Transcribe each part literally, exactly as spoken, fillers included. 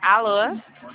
Alô?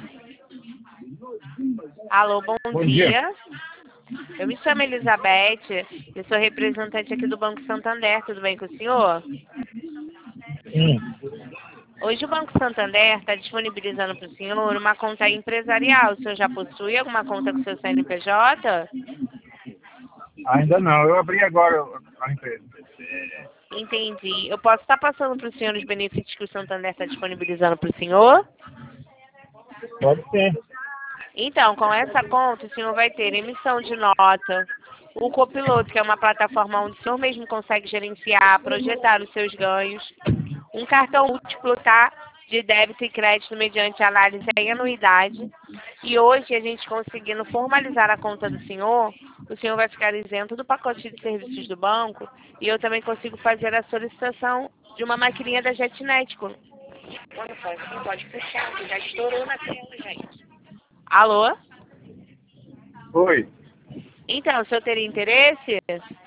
Alô, bom, Bom dia. dia. Eu me chamo Elizabeth, eu sou representante aqui do Banco Santander, tudo bem com o senhor? Hum. Hoje o Banco Santander está disponibilizando para o senhor uma conta empresarial. O senhor já possui alguma conta com seu C N P J? Ainda não, eu abri agora a empresa. Entendi. Eu posso estar passando para o senhor os benefícios que o Santander está disponibilizando para o senhor? Pode ser. Então, com essa conta, o senhor vai ter emissão de nota, o copiloto, que é uma plataforma onde o senhor mesmo consegue gerenciar, projetar os seus ganhos, um cartão múltiplo, tá? De débito e crédito mediante análise em anuidade. E hoje, a gente conseguindo formalizar a conta do senhor, o senhor vai ficar isento do pacote de serviços do banco e eu também consigo fazer a solicitação de uma maquininha da JetNet. Olha só, isso não pode fechar, que já estourou na tela, gente. Alô? Oi. Então, o senhor teria interesse?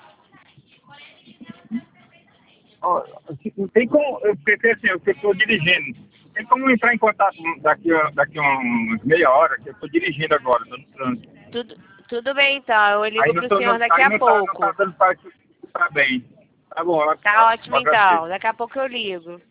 Ó, assim, tem como, eu porque assim, eu estou dirigindo. Tem como entrar em contato daqui a, daqui a uns meia hora, que eu estou dirigindo agora, estou no trânsito. Tudo, tudo bem, então. Eu ligo Aí não para o tô, senhor não, daqui aí a não tá, não pouco. tá dando para escutar bem. Tá bom, eu, Tá eu ótimo, agradeço. então. Daqui a pouco eu ligo.